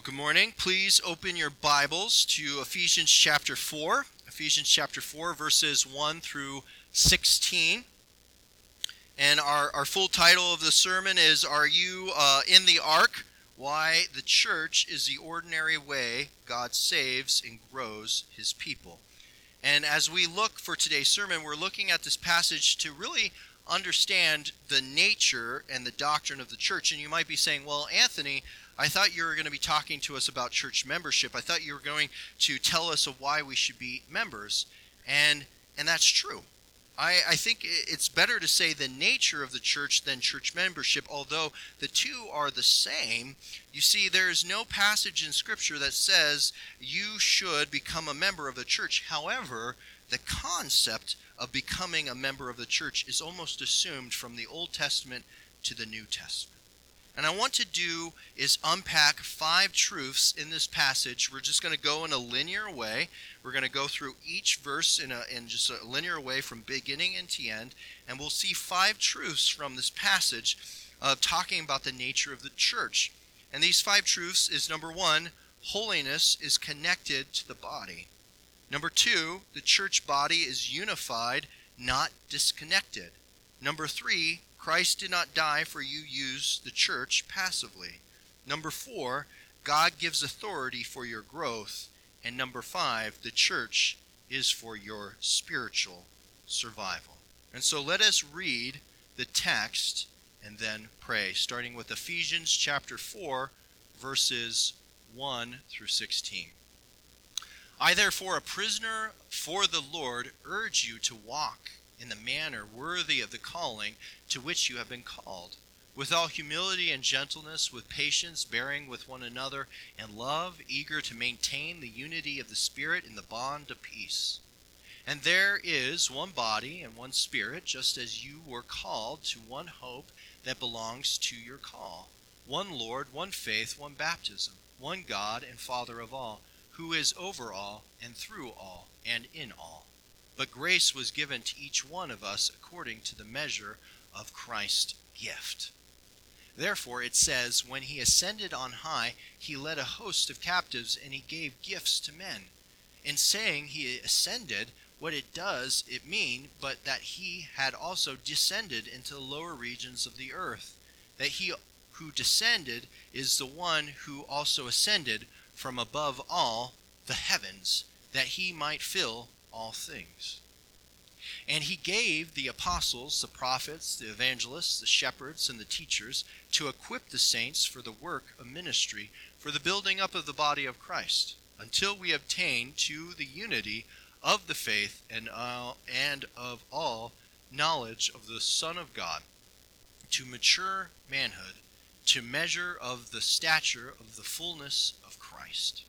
Good morning. Please open your Bibles to Ephesians chapter 4. Ephesians chapter 4, verses 1 through 16. And our full title of the sermon is, Are You in the Ark? Why the Church is the Ordinary Way God Saves and Grows His People. And as we look for today's sermon, we're looking at this passage to really understand the nature and the doctrine of the church. And you might be saying, well, Anthony, I thought you were going to be talking to us about church membership. I thought you were going to tell us of why we should be members. And that's true. I think it's better to say the nature of the church than church membership, although the two are the same. You see, there is no passage in Scripture that says you should become a member of the church. However, the concept of becoming a member of the church is almost assumed from the Old Testament to the New Testament. And I want to do is unpack 5 truths in this passage. We're just going to go in a linear way. We're going to go through each verse in just a linear way from beginning to end. And we'll see 5 truths from this passage talking about the nature of the church. And these 5 truths is, number 1, holiness is connected to the body. Number 2, the church body is unified, not disconnected. Number 3, Christ did not die for you use the church passively. Number 4, God gives authority for your growth. And number 5, the church is for your spiritual survival. And so let us read the text and then pray, starting with Ephesians chapter 4, verses 1 through 16. I therefore, a prisoner for the Lord, urge you to walk in the manner worthy of the calling to which you have been called, with all humility and gentleness, with patience, bearing with one another, and love, eager to maintain the unity of the Spirit in the bond of peace. And there is one body and one Spirit, just as you were called to one hope that belongs to your call, one Lord, one faith, one baptism, one God and Father of all, who is over all and through all and in all. But grace was given to each one of us according to the measure of Christ's gift. Therefore it says, when he ascended on high, he led a host of captives, and he gave gifts to men. In saying he ascended, what it mean but that he had also descended into the lower regions of the earth, that he who descended is the one who also ascended from above all the heavens, that he might fill all things. And he gave the apostles, the prophets, the evangelists, the shepherds, and the teachers to equip the saints for the work of ministry, for the building up of the body of Christ, until we obtain to the unity of the faith and of all knowledge of the Son of God, to mature manhood, to measure of the stature of the fullness of Christ,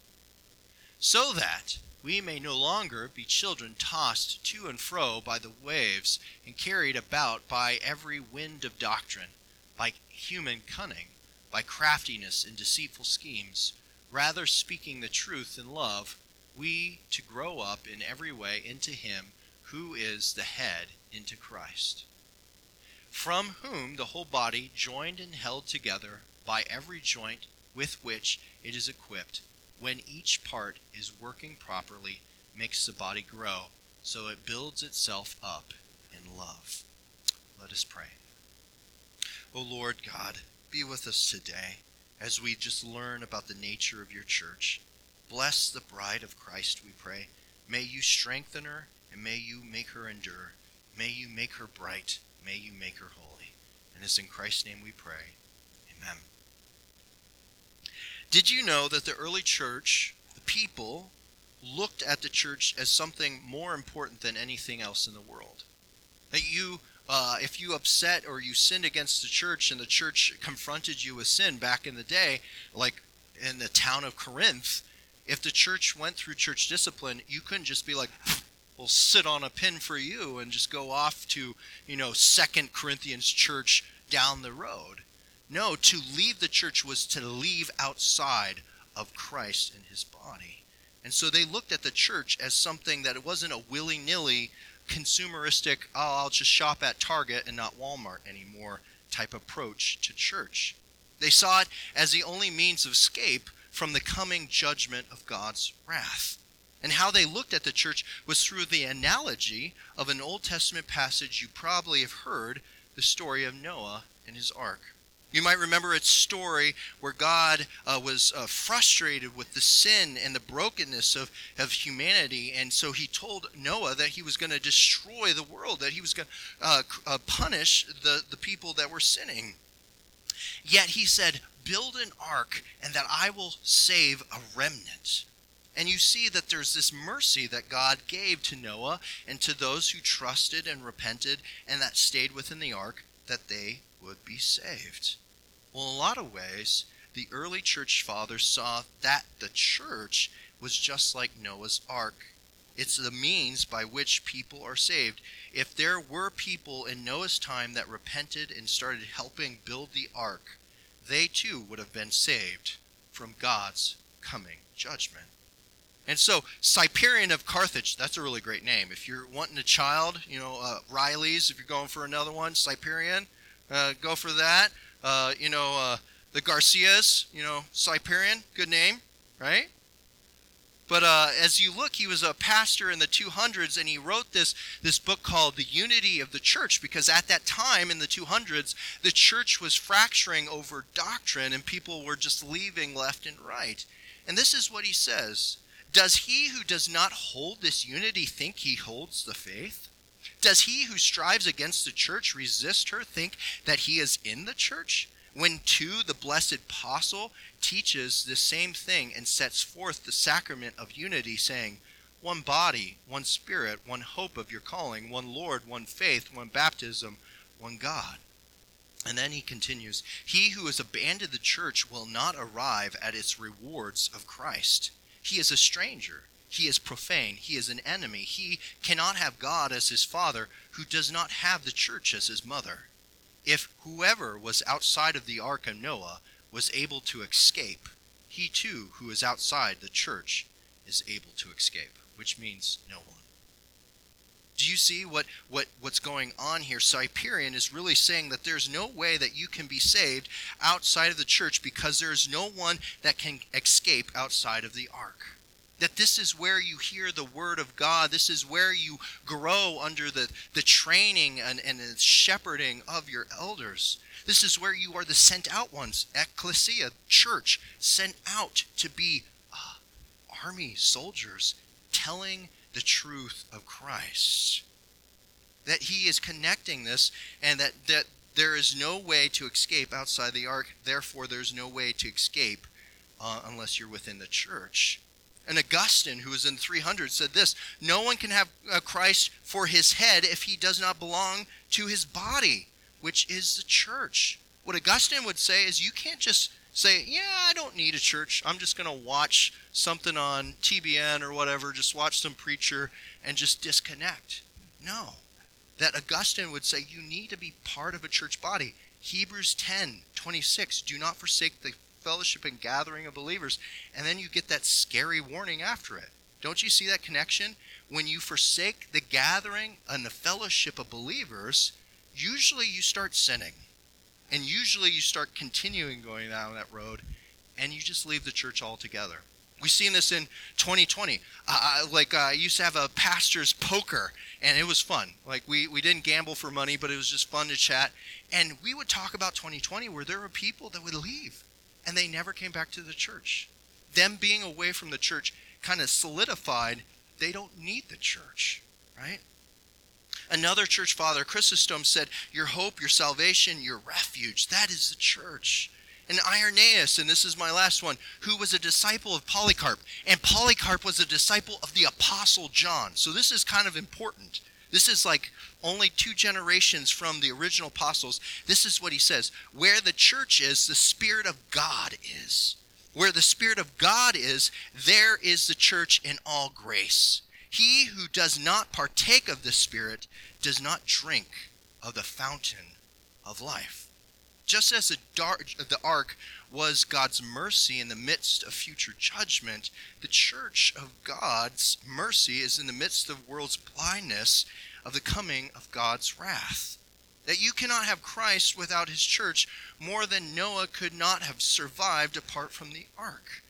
so that we may no longer be children tossed to and fro by the waves and carried about by every wind of doctrine, by human cunning, by craftiness and deceitful schemes. Rather, speaking the truth in love, we to grow up in every way into him who is the head, into Christ, from whom the whole body, joined and held together by every joint with which it is equipped, when each part is working properly, makes the body grow, so it builds itself up in love. Let us pray. O Lord God, be with us today as we just learn about the nature of your church. Bless the bride of Christ, we pray. May you strengthen her, and may you make her endure. May you make her bright. May you make her holy. And it's in Christ's name we pray. Amen. Did you know that the early church, the people, looked at the church as something more important than anything else in the world? That if you upset or you sinned against the church and the church confronted you with sin back in the day, like in the town of Corinth, if the church went through church discipline, you couldn't just be like, we'll sit on a pin for you and just go off to, 2 Corinthians church down the road. No, to leave the church was to leave outside of Christ and his body. And so they looked at the church as something that it wasn't a willy-nilly consumeristic, I'll just shop at Target and not Walmart anymore type approach to church. They saw it as the only means of escape from the coming judgment of God's wrath. And how they looked at the church was through the analogy of an Old Testament passage you probably have heard, the story of Noah and his ark. You might remember its story where God was frustrated with the sin and the brokenness of humanity, and so he told Noah that he was going to destroy the world, that he was going to punish the people that were sinning. Yet he said, build an ark and that I will save a remnant. And you see that there's this mercy that God gave to Noah and to those who trusted and repented and that stayed within the ark, that they would be saved. Well, in a lot of ways, the early church fathers saw that the church was just like Noah's ark. It's the means by which people are saved. If there were people in Noah's time that repented and started helping build the ark, they too would have been saved from God's coming judgment. And so Cyprian of Carthage, that's a really great name. If you're wanting a child, Riley's, if you're going for another one, Cyprian, go for that. The Garcias, Cyprian, good name, right? But as you look, he was a pastor in the 200s, and he wrote this book called The Unity of the Church, because at that time in the 200s, the church was fracturing over doctrine, and people were just leaving left and right. And this is what he says. Does he who does not hold this unity think he holds the faith? Does he who strives against the church resist her think that he is in the church? When too the blessed apostle teaches the same thing and sets forth the sacrament of unity, saying, one body, one spirit, one hope of your calling, one Lord, one faith, one baptism, one God. And then he continues, he who has abandoned the church will not arrive at its rewards of Christ. He is a stranger. He is profane. He is an enemy. He cannot have God as his father, who does not have the church as his mother. If whoever was outside of the ark of Noah was able to escape, he too who is outside the church is able to escape, which means no one. Do you see what's going on here? Cyprian is really saying that there's no way that you can be saved outside of the church, because there's no one that can escape outside of the ark. That this is where you hear the word of God. This is where you grow under the training and the shepherding of your elders. This is where you are the sent out ones, ecclesia, church, sent out to be army soldiers telling the truth of Christ. That he is connecting this, and that there is no way to escape outside the ark. Therefore, there's no way to escape unless you're within the church. And Augustine, who was in 300, said this, no one can have Christ for his head if he does not belong to his body, which is the church. What Augustine would say is you can't just say, yeah, I don't need a church. I'm just going to watch something on TBN or whatever, just watch some preacher and just disconnect. No. That Augustine would say you need to be part of a church body. Hebrews 10:26, do not forsake the fellowship and gathering of believers. And then you get that scary warning after it. Don't you see that connection? When you forsake the gathering and the fellowship of believers, usually you start sinning. And usually you start continuing going down that road, and you just leave the church altogether. We've seen this in 2020. I used to have a pastor's poker, and it was fun. We didn't gamble for money, but it was just fun to chat. And we would talk about 2020 where there were people that would leave, and they never came back to the church. Them being away from the church kind of solidified they don't need the church, right? Another church father, Chrysostom, said, your hope, your salvation, your refuge, that is the church. And Irenaeus, and this is my last one, who was a disciple of Polycarp. And Polycarp was a disciple of the Apostle John. So this is kind of important. This is like only 2 generations from the original apostles. This is what he says. Where the church is, the Spirit of God is. Where the Spirit of God is, there is the church in all grace. He who does not partake of the Spirit does not drink of the fountain of life. Just as the ark was God's mercy in the midst of future judgment, the church of God's mercy is in the midst of the world's blindness of the coming of God's wrath. That you cannot have Christ without his church more than Noah could not have survived apart from the ark.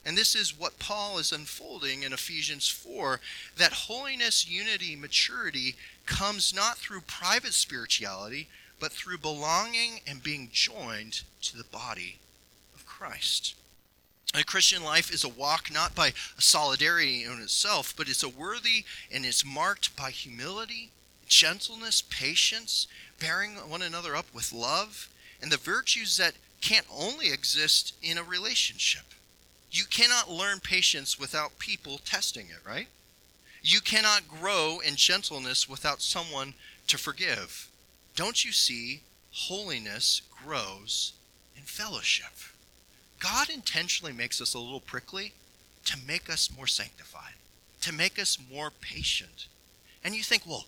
And this is what Paul is unfolding in Ephesians 4, that holiness, unity, maturity comes not through private spirituality, but through belonging and being joined to the body of Christ. A Christian life is a walk not by solidarity in itself, but it's a worthy and it's marked by humility, gentleness, patience, bearing one another up with love, and the virtues that can't only exist in a relationship. You cannot learn patience without people testing it, right? You cannot grow in gentleness without someone to forgive. Don't you see, holiness grows in fellowship. God intentionally makes us a little prickly to make us more sanctified, to make us more patient. And you think, well,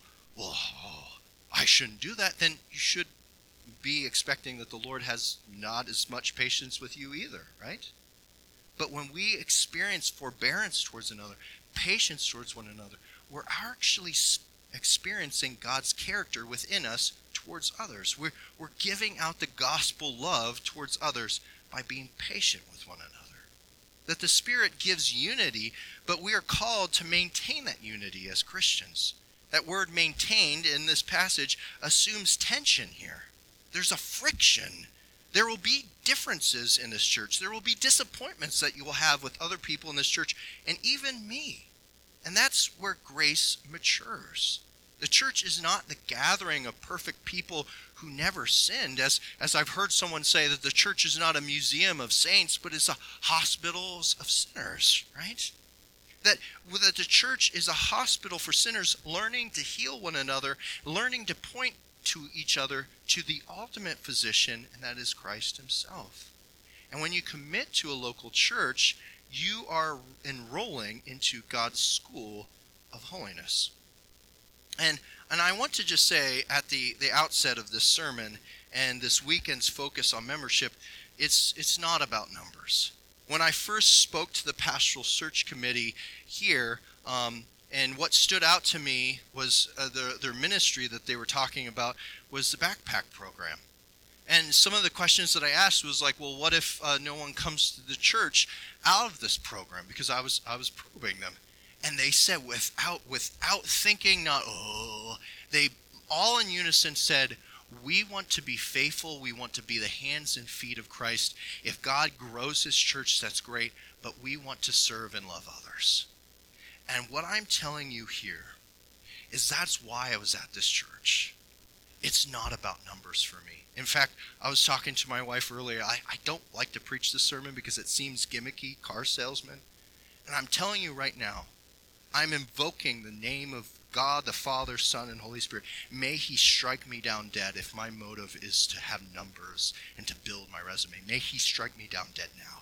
I shouldn't do that. Then you should be expecting that the Lord has not as much patience with you either, right? But when we experience forbearance towards another, patience towards one another, we're actually experiencing God's character within us towards others. We're giving out the gospel love towards others by being patient with one another. That the Spirit gives unity, but we are called to maintain that unity as Christians. That word maintained in this passage assumes tension here. There's a friction. There will be differences in this church. There will be disappointments that you will have with other people in this church, and even me. And that's where grace matures. The church is not the gathering of perfect people who never sinned. As I've heard someone say, that the church is not a museum of saints, but it's a hospital of sinners, right? That the church is a hospital for sinners, learning to heal one another, learning to point to each other to the ultimate physician, and that is Christ himself. And when you commit to a local church, you are enrolling into God's school of holiness. And I want to just say at the outset of this sermon and this weekend's focus on membership, it's not about numbers. When I first spoke to the pastoral search committee here, and what stood out to me was their ministry that they were talking about was the backpack program. And some of the questions that I asked was like, well, what if no one comes to the church out of this program? Because I was probing them. And they said without thinking, they all in unison said, we want to be faithful. We want to be the hands and feet of Christ. If God grows his church, that's great, but we want to serve and love others. And what I'm telling you here is that's why I was at this church. It's not about numbers for me. In fact, I was talking to my wife earlier. I don't like to preach this sermon because it seems gimmicky, car salesman. And I'm telling you right now, I'm invoking the name of God, the Father, Son, and Holy Spirit. May he strike me down dead if my motive is to have numbers and to build my resume. May he strike me down dead now.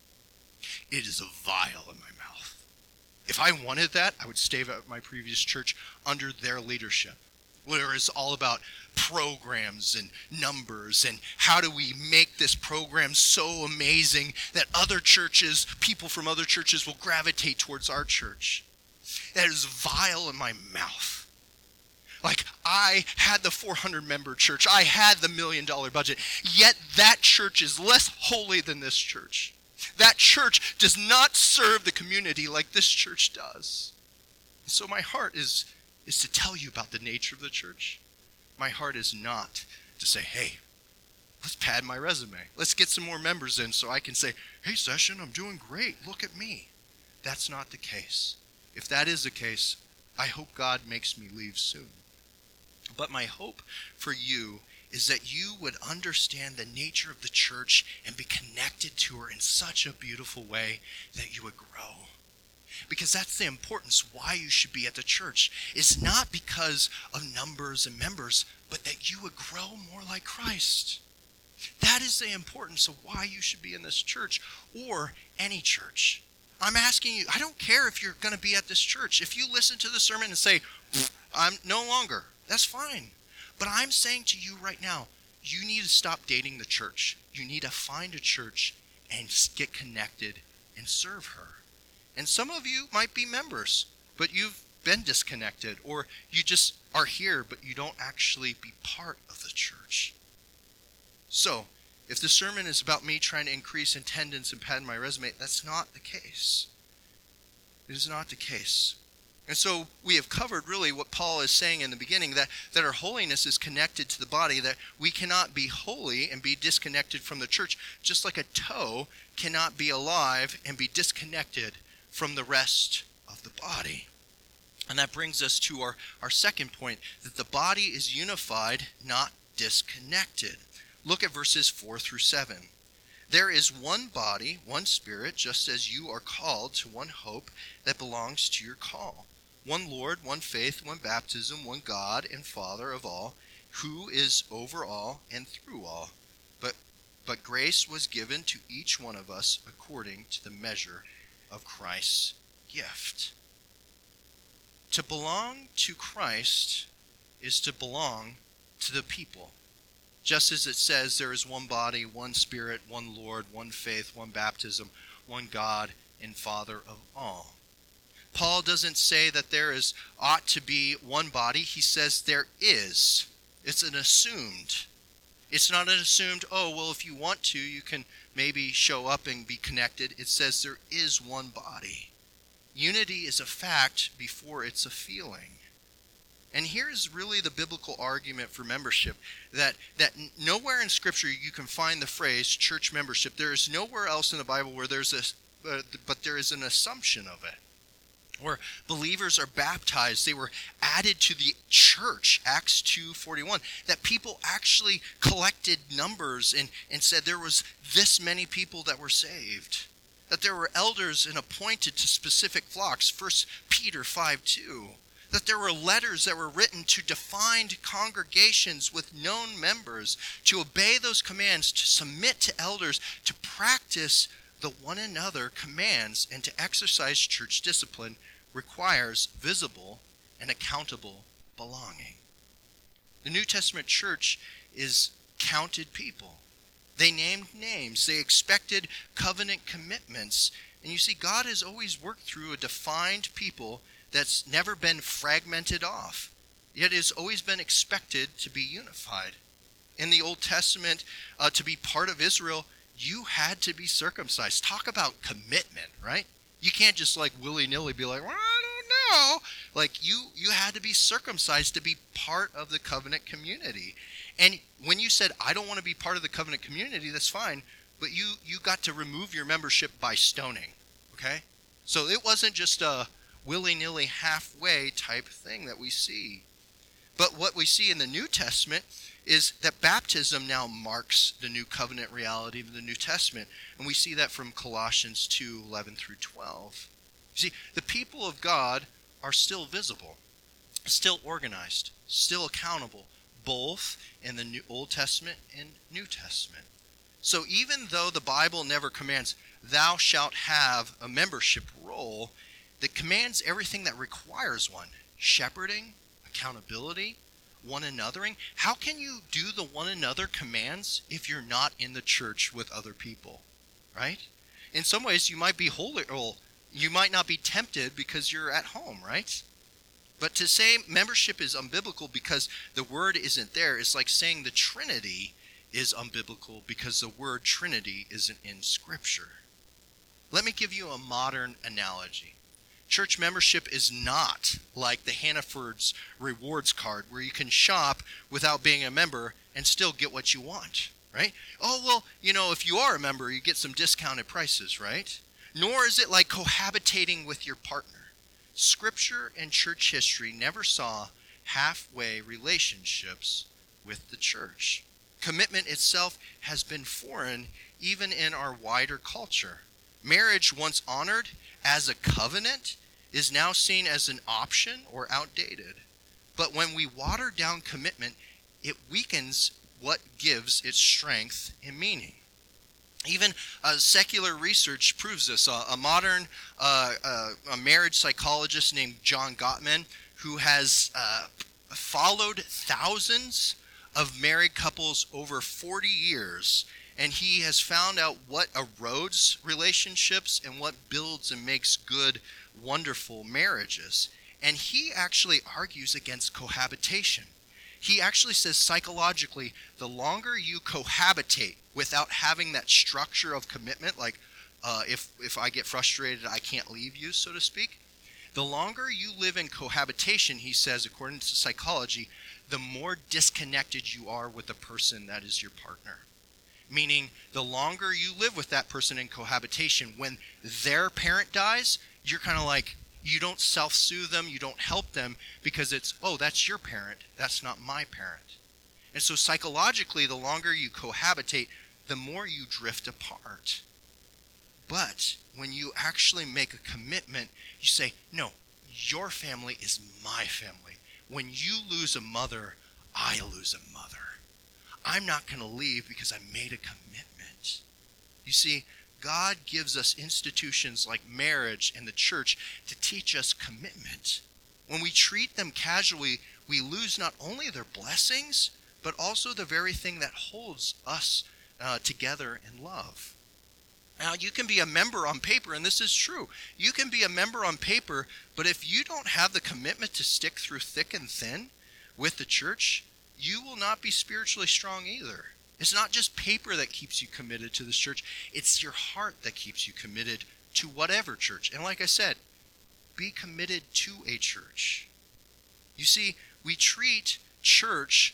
It is a vial in my mouth. If I wanted that, I would stay at my previous church under their leadership, where it's all about programs and numbers and how do we make this program so amazing that other churches, people from other churches will gravitate towards our church. That is vile in my mouth. Like, I had the 400-member church. I had the $1 million budget. Yet that church is less holy than this church. That church does not serve the community like this church does. And so my heart is to tell you about the nature of the church. My heart is not to say, hey, let's pad my resume. Let's get some more members in so I can say, hey, session, I'm doing great. Look at me. That's not the case. If that is the case, I hope God makes me leave soon. But my hope for you is that you would understand the nature of the church and be connected to her in such a beautiful way that you would grow. Because that's the importance why you should be at the church. It's not because of numbers and members, but that you would grow more like Christ. That is the importance of why you should be in this church or any church. I'm asking you, I don't care if you're going to be at this church. If you listen to the sermon and say, I'm no longer, that's fine. But I'm saying to you right now, you need to stop dating the church. You need to find a church and get connected and serve her. And some of you might be members, but you've been disconnected, or you just are here, but you don't actually be part of the church. So, If the sermon is about me trying to increase attendance and pad my resume, that's not the case. It is not the case. And so we have covered really what Paul is saying in the beginning, that our holiness is connected to the body, that we cannot be holy and be disconnected from the church, just like a toe cannot be alive and be disconnected from the rest of the body. And that brings us to our second point, that the body is unified, not disconnected. Look at verses 4 through 7. There is one body, one Spirit, just as you are called to one hope that belongs to your call. One Lord, one faith, one baptism, one God and Father of all, who is over all and through all. But grace was given to each one of us according to the measure of Christ's gift. To belong to Christ is to belong to the people. Just as it says, there is one body, one Spirit, one Lord, one faith, one baptism, one God and Father of all. Paul doesn't say that ought to be one body. He says there is. It's an assumed. It's not an assumed, oh, well, if you want to, you can maybe show up and be connected. It says there is one body. Unity is a fact before it's a feeling. And here's really the biblical argument for membership, that nowhere in Scripture you can find the phrase church membership. There is nowhere else in the Bible where but there is an assumption of it. Where believers are baptized, they were added to the church, Acts 2:41, that people actually collected numbers and said there was this many people that were saved. That there were elders and appointed to specific flocks, 1 Peter 5:2. That there were letters that were written to defined congregations with known members, to obey those commands, to submit to elders, to practice the one another commands, and to exercise church discipline requires visible and accountable belonging. The New Testament church is counted people. They named names. They expected covenant commitments. And you see, God has always worked through a defined people that's never been fragmented off, yet has always been expected to be unified. In the Old Testament, to be part of Israel, you had to be circumcised. Talk about commitment, right? You can't just like willy-nilly be like, well, I don't know. Like you had to be circumcised to be part of the covenant community. And when you said, I don't want to be part of the covenant community, that's fine. But you got to remove your membership by stoning, okay? So it wasn't just a willy-nilly halfway type thing that we see. But what we see in the New Testament is that baptism now marks the new covenant reality of the New Testament. And we see that from Colossians 2:11 through 12. You see, the people of God are still visible, still organized, still accountable, both in the Old Testament and New Testament. So even though the Bible never commands, thou shalt have a membership role, that commands everything that requires one: shepherding, accountability, one anothering. How can you do the one another commands if you're not in the church with other people, right? In some ways, you might be holy, or you might not be tempted because you're at home, right? But to say membership is unbiblical because the word isn't there is like saying the Trinity is unbiblical because the word Trinity isn't in Scripture. Let me give you a modern analogy. Church membership is not like the Hannaford's rewards card where you can shop without being a member and still get what you want, right? Oh, well, if you are a member, you get some discounted prices, right? Nor is it like cohabitating with your partner. Scripture and church history never saw halfway relationships with the church. Commitment itself has been foreign even in our wider culture. Marriage, once honored as a covenant, is now seen as an option or outdated. But when we water down commitment, it weakens what gives its strength and meaning. Even secular research proves this. A modern a marriage psychologist named John Gottman, who has followed thousands of married couples over 40 years, and he has found out what erodes relationships and what builds and makes good, wonderful marriages. And he actually argues against cohabitation. He actually says psychologically, the longer you cohabitate without having that structure of commitment, like if I get frustrated, I can't leave you, so to speak. The longer you live in cohabitation, he says, according to psychology, the more disconnected you are with the person that is your partner. Meaning, the longer you live with that person in cohabitation, when their parent dies, you're kind of like, you don't self-soothe them, you don't help them, because it's, oh, that's your parent, that's not my parent. And so psychologically, the longer you cohabitate, the more you drift apart. But when you actually make a commitment, you say, no, your family is my family. When you lose a mother, I lose a mother. I'm not going to leave because I made a commitment. You see, God gives us institutions like marriage and the church to teach us commitment. When we treat them casually, we lose not only their blessings, but also the very thing that holds us together in love. Now, you can be a member on paper, and this is true. You can be a member on paper, but if you don't have the commitment to stick through thick and thin with the church, you will not be spiritually strong either. It's not just paper that keeps you committed to this church. It's your heart that keeps you committed to whatever church. And like I said, be committed to a church. You see, we treat church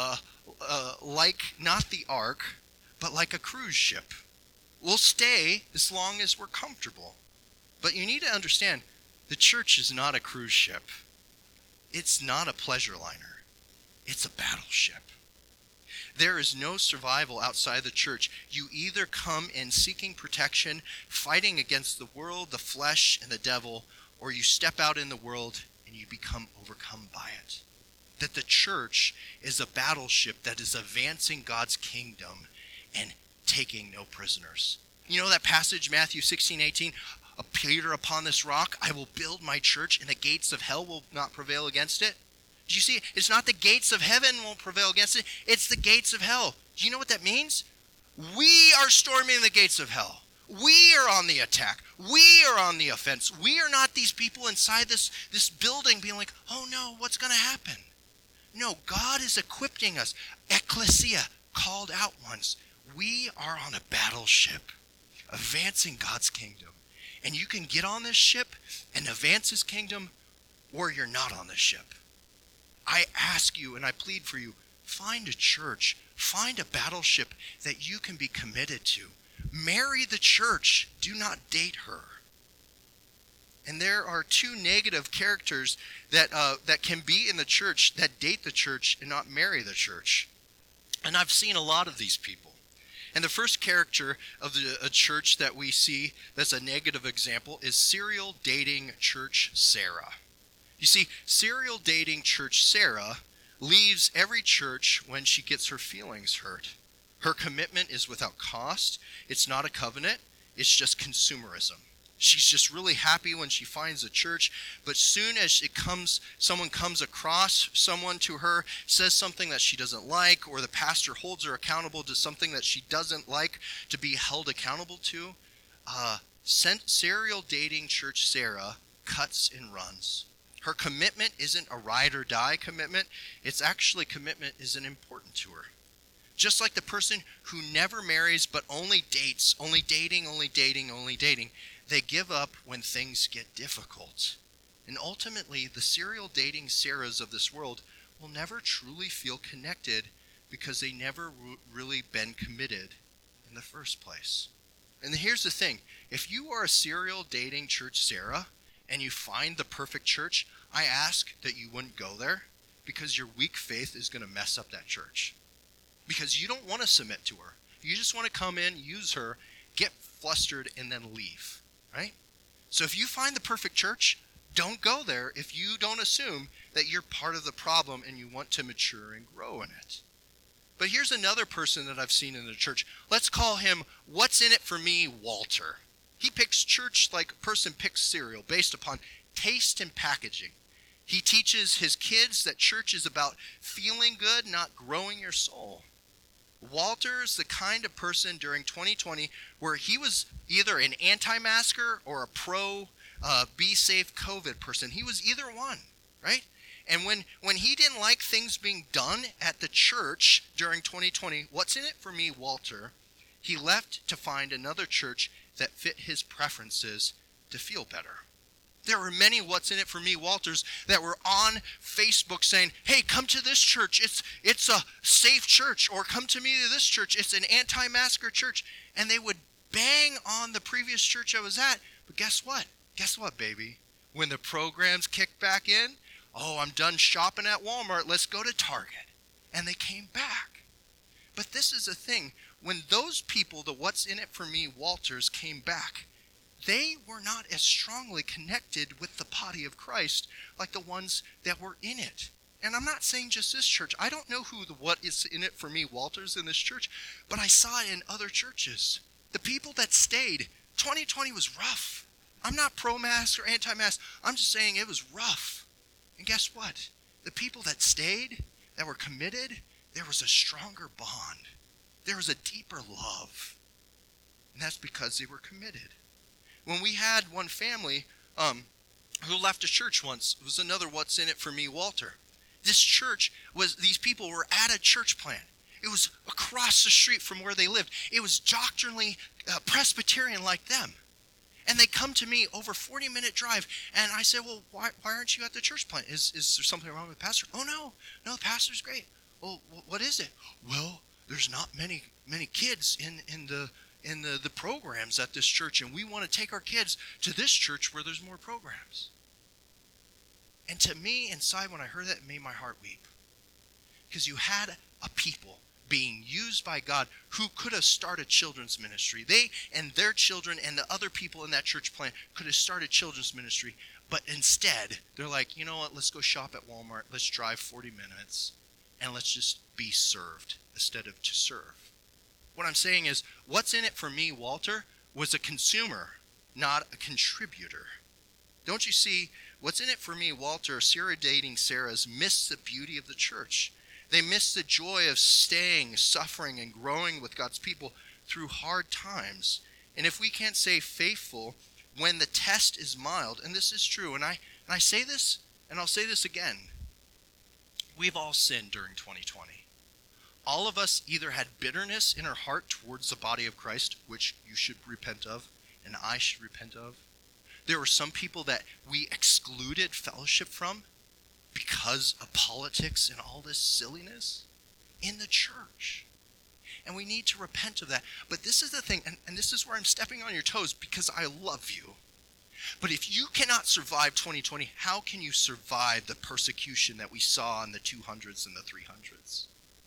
like not the ark, but like a cruise ship. We'll stay as long as we're comfortable. But you need to understand, the church is not a cruise ship. It's not a pleasure liner. It's a battleship. There is no survival outside the church. You either come in seeking protection, fighting against the world, the flesh, and the devil, or you step out in the world and you become overcome by it. That the church is a battleship that is advancing God's kingdom and taking no prisoners. You know that passage, Matthew 16:18, Peter, upon this rock I will build my church, and the gates of hell will not prevail against it. Do you see? It's not the gates of heaven won't prevail against it. It's the gates of hell. Do you know what that means? We are storming the gates of hell. We are on the attack. We are on the offense. We are not these people inside this building being like, oh no, what's going to happen? No, God is equipping us. Ecclesia, called out ones. We are on a battleship, advancing God's kingdom. And you can get on this ship and advance his kingdom, or you're not on this ship. I ask you and I plead for you, find a church, find a battleship that you can be committed to. Marry the church, do not date her. And there are two negative characters that can be in the church that date the church and not marry the church. And I've seen a lot of these people. And the first character of a church that we see that's a negative example is serial dating church Sarah. You see, serial dating church Sarah leaves every church when she gets her feelings hurt. Her commitment is without cost. It's not a covenant. It's just consumerism. She's just really happy when she finds a church, but soon as someone comes across someone to her, says something that she doesn't like, or the pastor holds her accountable to something that she doesn't like to be held accountable to, serial dating church Sarah cuts and runs. Her commitment isn't a ride or die commitment. It's actually commitment isn't important to her. Just like the person who never marries but only dates, only dating, they give up when things get difficult. And ultimately, the serial dating Sarahs of this world will never truly feel connected because they never really been committed in the first place. And here's the thing. If you are a serial dating church Sarah and you find the perfect church, I ask that you wouldn't go there because your weak faith is going to mess up that church. Because you don't want to submit to her. You just want to come in, use her, get flustered, and then leave, right? So if you find the perfect church, don't go there if you don't assume that you're part of the problem and you want to mature and grow in it. But here's another person that I've seen in the church. Let's call him, what's in it for me, Walter. He picks church like a person picks cereal based upon taste and packaging. He teaches his kids that church is about feeling good, not growing your soul. Walter's the kind of person during 2020 where he was either an anti-masker or a pro be safe COVID person. He was either one, right? And when he didn't like things being done at the church during 2020, what's in it for me, Walter, he left to find another church that fit his preferences to feel better. There were many what's in it for me Walters that were on Facebook saying, hey, come to this church. It's a safe church. Or come to me to this church. It's an anti-masker church. And they would bang on the previous church I was at. But guess what? Guess what, baby? When the programs kicked back in, oh, I'm done shopping at Walmart. Let's go to Target. And they came back. But this is the thing. When those people, the what's in it for me Walters, came back, they were not as strongly connected with the body of Christ like the ones that were in it. And I'm not saying just this church. I don't know who the what is in it for me Walters in this church, but I saw it in other churches. The people that stayed, 2020 was rough. I'm not pro-mask or anti-mask. I'm just saying it was rough. And guess what? The people that stayed, that were committed, there was a stronger bond. There was a deeper love. And that's because they were committed. When we had one family who left a church once, it was another what's in it for me, Walter. This church these people were at a church plant. It was across the street from where they lived. It was doctrinally Presbyterian like them. And they come to me over 40-minute drive, and I say, well, why aren't you at the church plant? Is there something wrong with the pastor? Oh, no, the pastor's great. Well, what is it? Well, there's not many kids in the programs at this church, and we want to take our kids to this church where there's more programs. And to me, inside, when I heard that, it made my heart weep. Because you had a people being used by God who could have started children's ministry. They and their children and the other people in that church plant could have started children's ministry. But instead, they're like, you know what, let's go shop at Walmart. Let's drive 40 minutes, and let's just be served instead of to serve. What I'm saying is, what's in it for me, Walter, was a consumer, not a contributor. Don't you see, what's in it for me, Walter, Sarah dating Sarah's missed the beauty of the church. They missed the joy of staying, suffering, and growing with God's people through hard times. And if we can't stay faithful when the test is mild, and this is true, and I say this, and I'll say this again, we've all sinned during 2020. All of us either had bitterness in our heart towards the body of Christ, which you should repent of, and I should repent of. There were some people that we excluded fellowship from because of politics and all this silliness in the church. And we need to repent of that. But this is the thing, and this is where I'm stepping on your toes because I love you. But if you cannot survive 2020, how can you survive the persecution that we saw in the 200s and the 300s?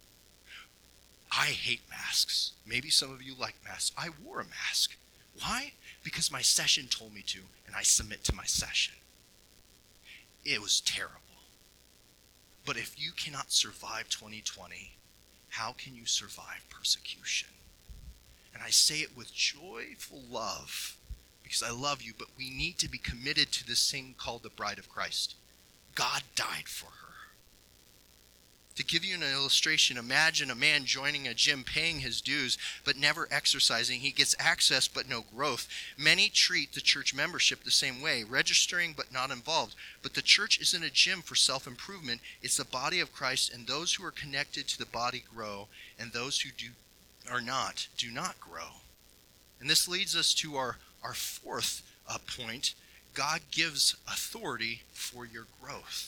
I hate masks. Maybe some of you like masks. I wore a mask. Why? Because my session told me to, and I submit to my session. It was terrible. But if you cannot survive 2020, how can you survive persecution? And I say it with joyful love, because I love you, but we need to be committed to this thing called the bride of Christ. God died for her. To give you an illustration, imagine a man joining a gym, paying his dues, but never exercising. He gets access, but no growth. Many treat the church membership the same way, registering but not involved. But the church isn't a gym for self-improvement. It's the body of Christ, and those who are connected to the body grow, and those who do not grow. And this leads us to our fourth point. God gives authority for your growth.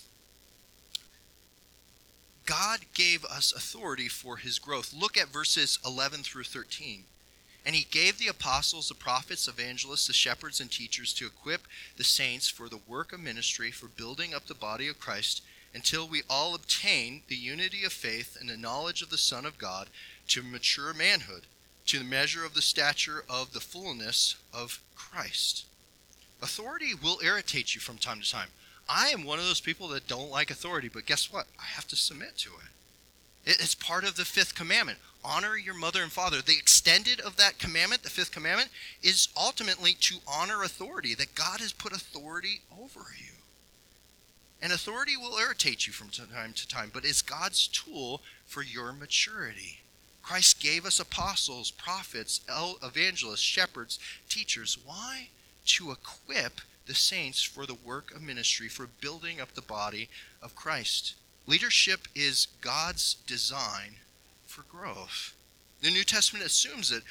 God gave us authority for his growth. Look at verses 11 through 13. And he gave the apostles, the prophets, evangelists, the shepherds, and teachers to equip the saints for the work of ministry, for building up the body of Christ, until we all obtain the unity of faith and the knowledge of the Son of God, to mature manhood, to the measure of the stature of the fullness of Christ. Authority will irritate you from time to time. I am one of those people that don't like authority, but guess what? I have to submit to it. It's part of the fifth commandment. Honor your mother and father. The extended of that commandment, the fifth commandment, is ultimately to honor authority, that God has put authority over you. And authority will irritate you from time to time, but it's God's tool for your maturity. Christ gave us apostles, prophets, evangelists, shepherds, teachers. Why? To equip the saints for the work of ministry, for building up the body of Christ. Leadership is God's design for growth. The New Testament assumes it.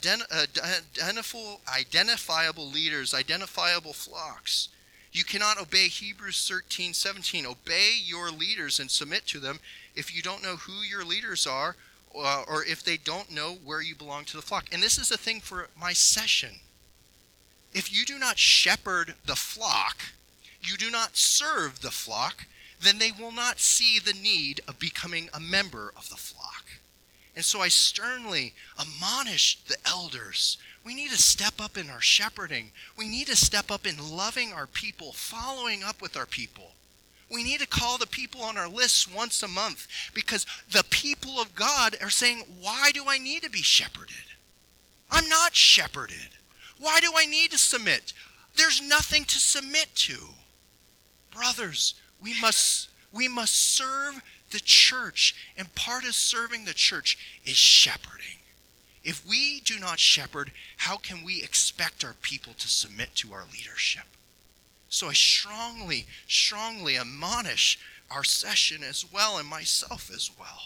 Identifiable leaders, identifiable flocks. You cannot obey Hebrews 13:17. Obey your leaders and submit to them if you don't know who your leaders are, or if they don't know where you belong to the flock. And this is a thing for my session. If you do not shepherd the flock, you do not serve the flock, then they will not see the need of becoming a member of the flock. And so I sternly admonish the elders. We need to step up in our shepherding. We need to step up in loving our people, following up with our people. We need to call the people on our lists once a month, because the people of God are saying, why do I need to be shepherded? I'm not shepherded. Why do I need to submit? There's nothing to submit to. Brothers, we must serve the church, and part of serving the church is shepherding. If we do not shepherd, how can we expect our people to submit to our leadership? So I strongly admonish our session as well, and myself as well.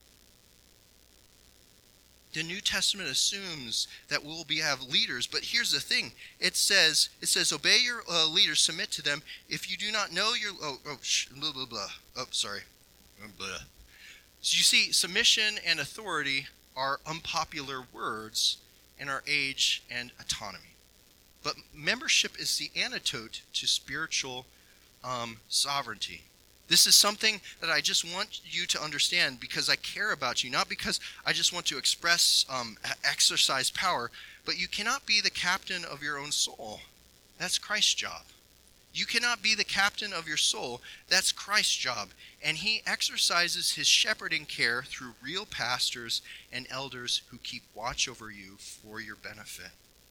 The New Testament assumes that we'll have leaders, but here's the thing. It says, obey your leaders, submit to them. If you do not know your, So you see, submission and authority are unpopular words in our age and autonomy. But membership is the antidote to spiritual sovereignty. This is something that I just want you to understand because I care about you, not because I just want to exercise power, but you cannot be the captain of your own soul. That's Christ's job. You cannot be the captain of your soul. That's Christ's job. And he exercises his shepherding care through real pastors and elders who keep watch over you for your benefit.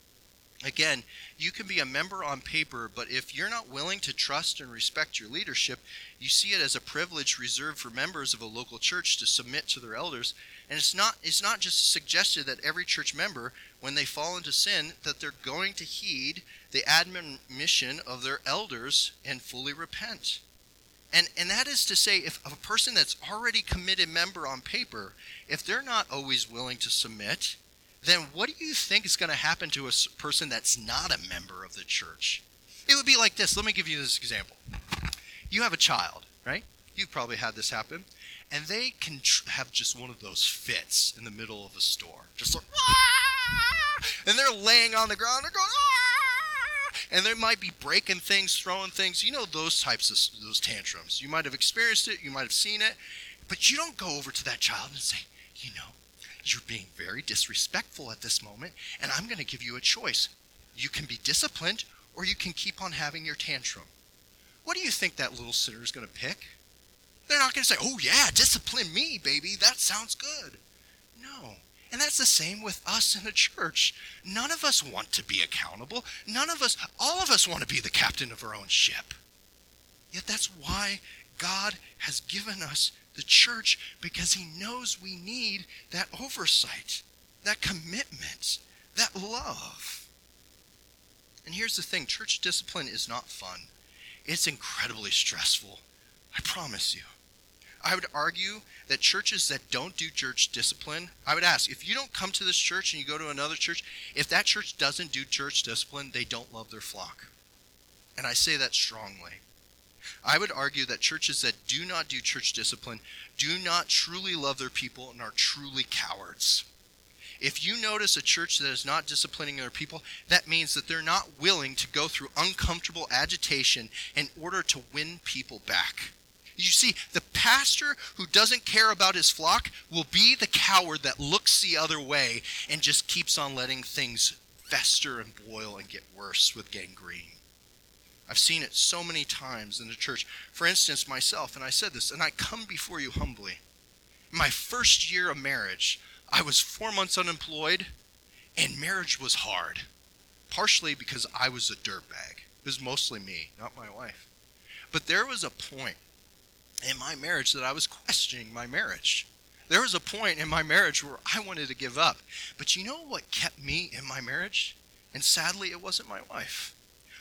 Again, you can be a member on paper, but if you're not willing to trust and respect your leadership, you see it as a privilege reserved for members of a local church to submit to their elders. And it's not just suggested that every church member, when they fall into sin, that they're going to heed the admonition of their elders and fully repent. And that is to say, if a person that's already committed member on paper, if they're not always willing to submit, then what do you think is going to happen to a person that's not a member of the church? It would be like this. Let me give you this example. You have a child, right? You've probably had this happen. And they can have just one of those fits in the middle of a store. Just like, ah! And they're laying on the ground. They're going, ah! And they might be breaking things, throwing things. You know those types of those tantrums. You might have experienced it. You might have seen it. But you don't go over to that child and say, you're being very disrespectful at this moment, and I'm going to give you a choice. You can be disciplined, or you can keep on having your tantrum. What do you think that little sinner is going to pick? They're not going to say, oh yeah, discipline me, baby. That sounds good. No. And that's the same with us in the church. None of us want to be accountable. All of us want to be the captain of our own ship. Yet that's why God has given us the church, because he knows we need that oversight, that commitment, that love. And here's the thing, church discipline is not fun. It's incredibly stressful. I promise you. I would argue that churches that don't do church discipline, I would ask, if you don't come to this church and you go to another church, if that church doesn't do church discipline, they don't love their flock. And I say that strongly. I would argue that churches that do not do church discipline do not truly love their people and are truly cowards. If you notice a church that is not disciplining their people, that means that they're not willing to go through uncomfortable agitation in order to win people back. You see, the pastor who doesn't care about his flock will be the coward that looks the other way and just keeps on letting things fester and boil and get worse with gangrene. I've seen it so many times in the church. For instance, myself, and I said this, and I come before you humbly. In my first year of marriage, I was 4 months unemployed, and marriage was hard. Partially because I was a dirtbag. It was mostly me, not my wife. But there was a point in my marriage that I was questioning my marriage. There was a point in my marriage where I wanted to give up. But you know what kept me in my marriage? And sadly, it wasn't my wife.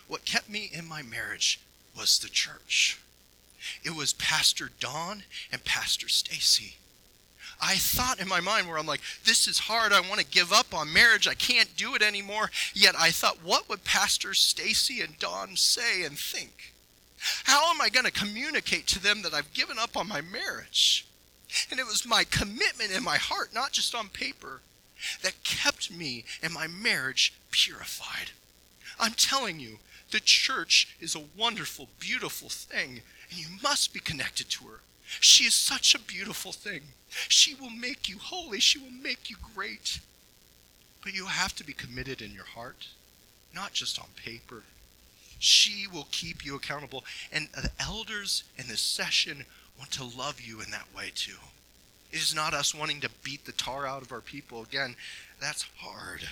What kept me in my marriage was the church. It was Pastor Don and Pastor Stacy. I thought in my mind where I'm like, this is hard. I want to give up on marriage. I can't do it anymore. Yet I thought, what would Pastor Stacy and Don say and think? How am I going to communicate to them that I've given up on my marriage? And it was my commitment in my heart, not just on paper, that kept me and my marriage purified. I'm telling you, the church is a wonderful, beautiful thing, and you must be connected to her. She is such a beautiful thing. She will make you holy. She will make you great. But you have to be committed in your heart, not just on paper. She will keep you accountable. And the elders in this session want to love you in that way too. It is not us wanting to beat the tar out of our people. Again, that's hard.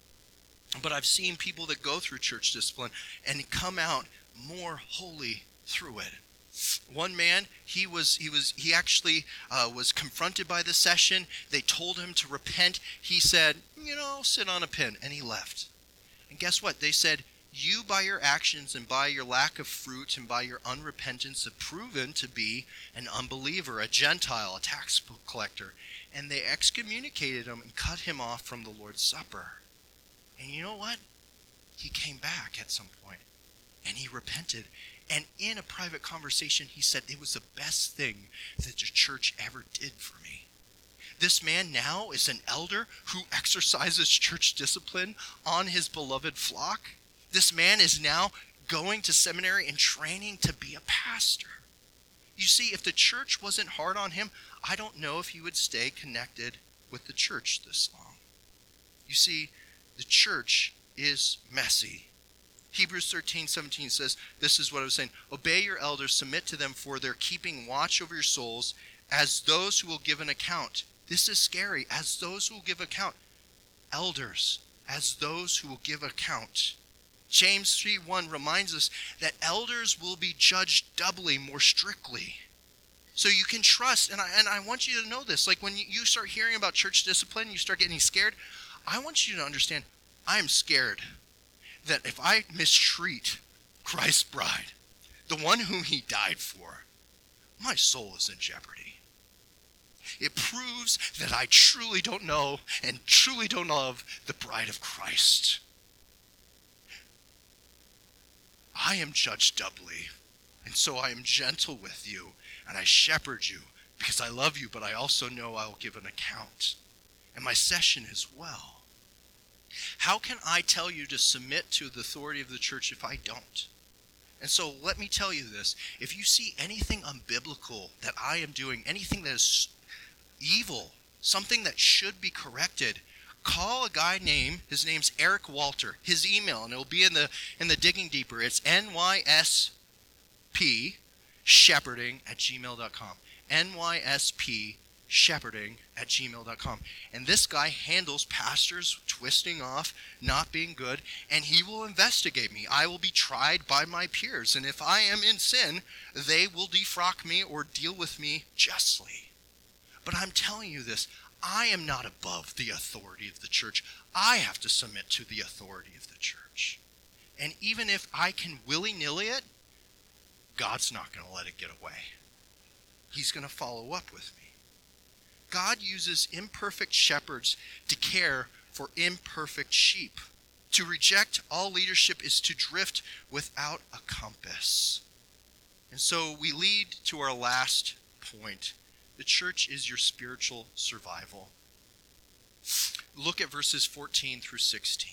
But I've seen people that go through church discipline and come out more holy through it. One man, he actually was confronted by the session. They told him to repent. He said, sit on a pin, and he left. And guess what? They said, you by your actions and by your lack of fruit and by your unrepentance have proven to be an unbeliever, a Gentile, a tax collector. And they excommunicated him and cut him off from the Lord's Supper. And you know what? He came back at some point, and he repented. And in a private conversation, he said, it was the best thing that the church ever did for me. This man now is an elder who exercises church discipline on his beloved flock. This man is now going to seminary and training to be a pastor. You see, if the church wasn't hard on him, I don't know if he would stay connected with the church this long. You see, the church is messy. Hebrews 13:17 says, this is what I was saying, obey your elders, submit to them, for they're keeping watch over your souls as those who will give an account. This is scary, as those who will give account. Elders, as those who will give account. James 3:1 reminds us that elders will be judged doubly, more strictly. So you can trust, and I want you to know this, like when you start hearing about church discipline, you start getting scared, I want you to understand, I am scared that if I mistreat Christ's bride, the one whom he died for, my soul is in jeopardy. It proves that I truly don't know and truly don't love the bride of Christ. I am judged doubly, and so I am gentle with you, and I shepherd you, because I love you, but I also know I will give an account, and my session as well. How can I tell you to submit to the authority of the church if I don't? And so let me tell you this. If you see anything unbiblical that I am doing, anything that is evil, something that should be corrected, call a guy his name's Eric Walter, his email, and it'll be in the Digging Deeper. It's nyspshepherding@gmail.com. nyspshepherding@gmail.com. And this guy handles pastors twisting off, not being good, and he will investigate me. I will be tried by my peers, and if I am in sin, they will defrock me or deal with me justly. But I'm telling you this, I am not above the authority of the church. I have to submit to the authority of the church. And even if I can willy-nilly it, God's not going to let it get away. He's going to follow up with me. God uses imperfect shepherds to care for imperfect sheep. To reject all leadership is to drift without a compass. And so we lead to our last point. The church is your spiritual survival. Look at verses 14 through 16.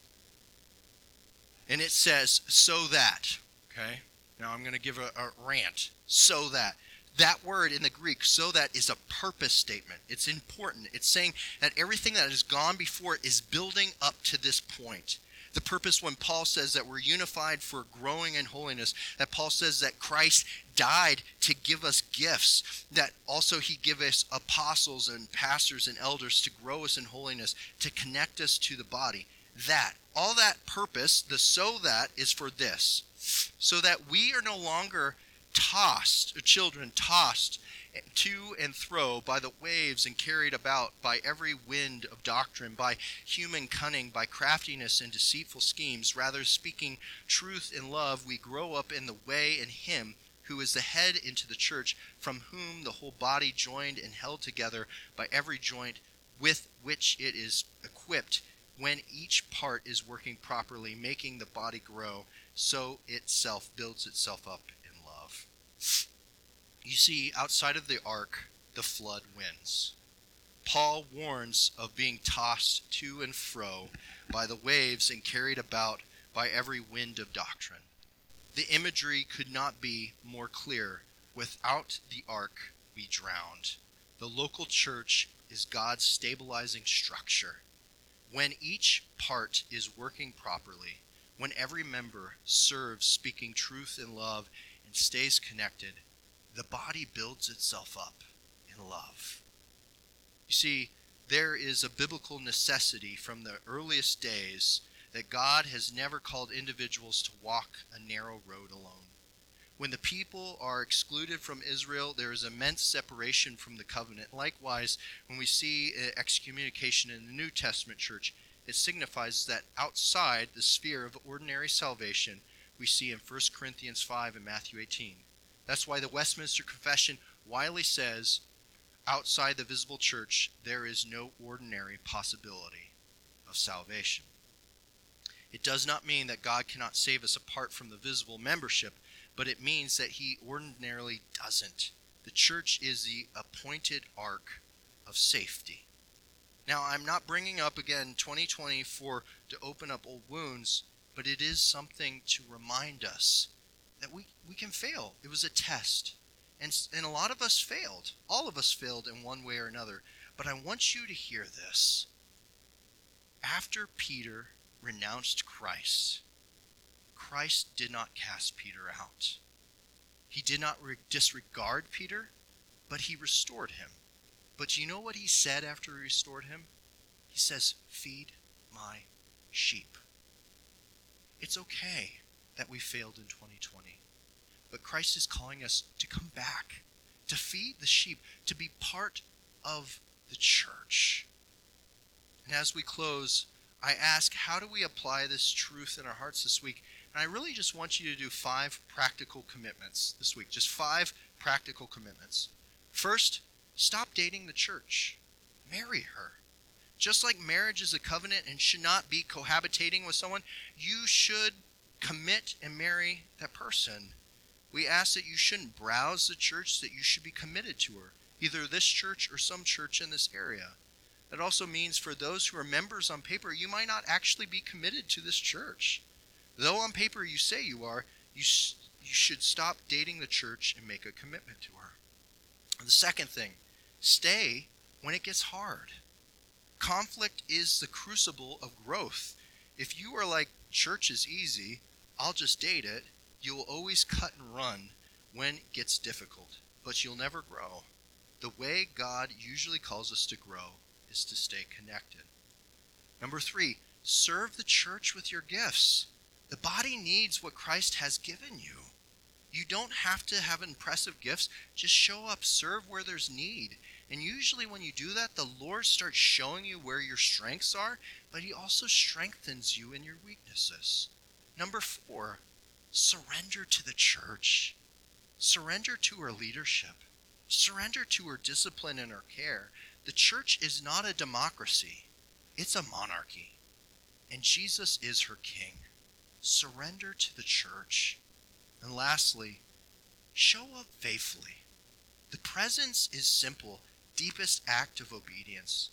And it says, so that. Okay? Now I'm going to give a rant. So that. That word in the Greek, so that, is a purpose statement. It's important. It's saying that everything that has gone before it is building up to this point. The purpose when Paul says that we're unified for growing in holiness, that Paul says that Christ died to give us gifts, that also he gave us apostles and pastors and elders to grow us in holiness, to connect us to the body. That, all that purpose, the so that, is for this, so that we are no longer children tossed to and fro by the waves and carried about by every wind of doctrine, by human cunning, by craftiness and deceitful schemes. Rather, speaking truth in love, we grow up in the way in him who is the head into the church, from whom the whole body, joined and held together by every joint with which it is equipped, when each part is working properly, making the body grow, so itself builds itself up in love. You see, outside of the ark, the flood wins. Paul warns of being tossed to and fro by the waves and carried about by every wind of doctrine. The imagery could not be more clear. Without the ark, we drowned. The local church is God's stabilizing structure. When each part is working properly, when every member serves speaking truth in love and stays connected, the body builds itself up in love. You see, there is a biblical necessity from the earliest days that God has never called individuals to walk a narrow road alone. When the people are excluded from Israel, there is immense separation from the covenant. Likewise, when we see excommunication in the New Testament church, it signifies that outside the sphere of ordinary salvation, we see in 1 Corinthians 5 and Matthew 18. That's why the Westminster Confession wisely says, outside the visible church, there is no ordinary possibility of salvation. It does not mean that God cannot save us apart from the visible membership, but it means that he ordinarily doesn't. The church is the appointed ark of safety. Now, I'm not bringing up again 2020 to open up old wounds, but it is something to remind us that we can fail. It was a test. And a lot of us failed. All of us failed in one way or another. But I want you to hear this. After Peter renounced Christ, Christ did not cast Peter out. He did not disregard Peter, but he restored him. But you know what he said after he restored him? He says, "Feed my sheep." It's okay that we failed in 2020. But Christ is calling us to come back, to feed the sheep, to be part of the church. And as we close, I ask, how do we apply this truth in our hearts this week? And I really just want you to do 5 practical commitments this week. Just 5 practical commitments. First, stop dating the church. Marry her. Just like marriage is a covenant and should not be cohabitating with someone, you should commit and marry that person. We ask that you shouldn't browse the church, that you should be committed to her, either this church or some church in this area. That also means for those who are members on paper, you might not actually be committed to this church. Though on paper you say you are, you should stop dating the church and make a commitment to her. The second thing, stay when it gets hard. Conflict is the crucible of growth. If you are like, church is easy, I'll just date it, you will always cut and run when it gets difficult, but you'll never grow. The way God usually calls us to grow is to stay connected. Number 3, serve the church with your gifts. The body needs what Christ has given you. You don't have to have impressive gifts. Just show up, serve where there's need. And usually when you do that, the Lord starts showing you where your strengths are, but he also strengthens you in your weaknesses. Number 4, surrender to the church. Surrender to her leadership. Surrender to her discipline and her care. The church is not a democracy. It's a monarchy. And Jesus is her king. Surrender to the church. And lastly, show up faithfully. The presence is simple, deepest act of obedience.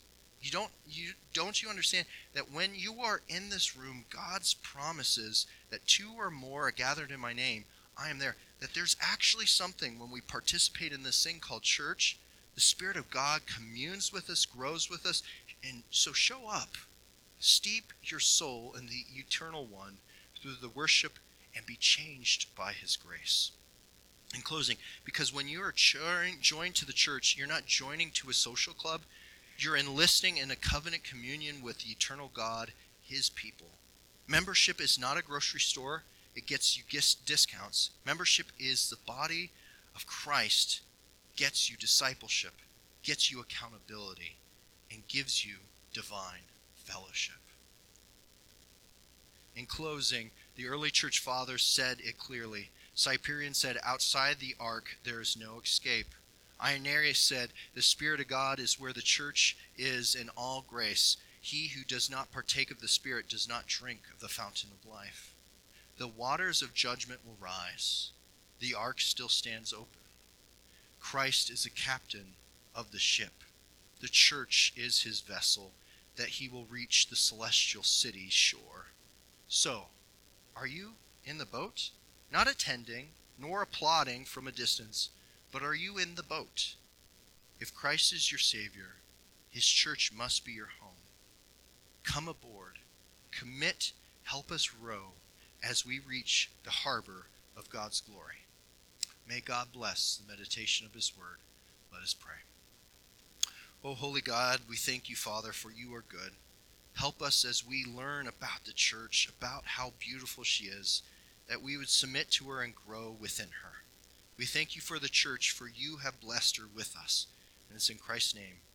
Don't you understand that when you are in this room, God's promises that 2 or more are gathered in my name, I am there. That there's actually something when we participate in this thing called church, the Spirit of God communes with us, grows with us, and so show up. Steep your soul in the eternal one through the worship and be changed by his grace. In closing, because when you are joined to the church, you're not joining to a social club. You're enlisting in a covenant communion with the eternal God, his people. Membership is not a grocery store. it gets you discounts. Membership is the body of Christ, gets you discipleship, gets you accountability, and gives you divine fellowship. In closing, the early church fathers said it clearly. Cyprian said, outside the ark there is no escape. Irenaeus said, the Spirit of God is where the church is in all grace. He who does not partake of the Spirit does not drink of the fountain of life. The waters of judgment will rise. The ark still stands open. Christ is the captain of the ship. The church is his vessel, that he will reach the celestial city's shore. So, are you in the boat? Not attending, nor applauding from a distance, but are you in the boat? If Christ is your Savior, his church must be your home. Come aboard, commit, help us row as we reach the harbor of God's glory. May God bless the meditation of his word. Let us pray. O holy God, we thank you, Father, for you are good. Help us as we learn about the church, about how beautiful she is, that we would submit to her and grow within her. We thank you for the church, for you have blessed her with us. And it's in Christ's name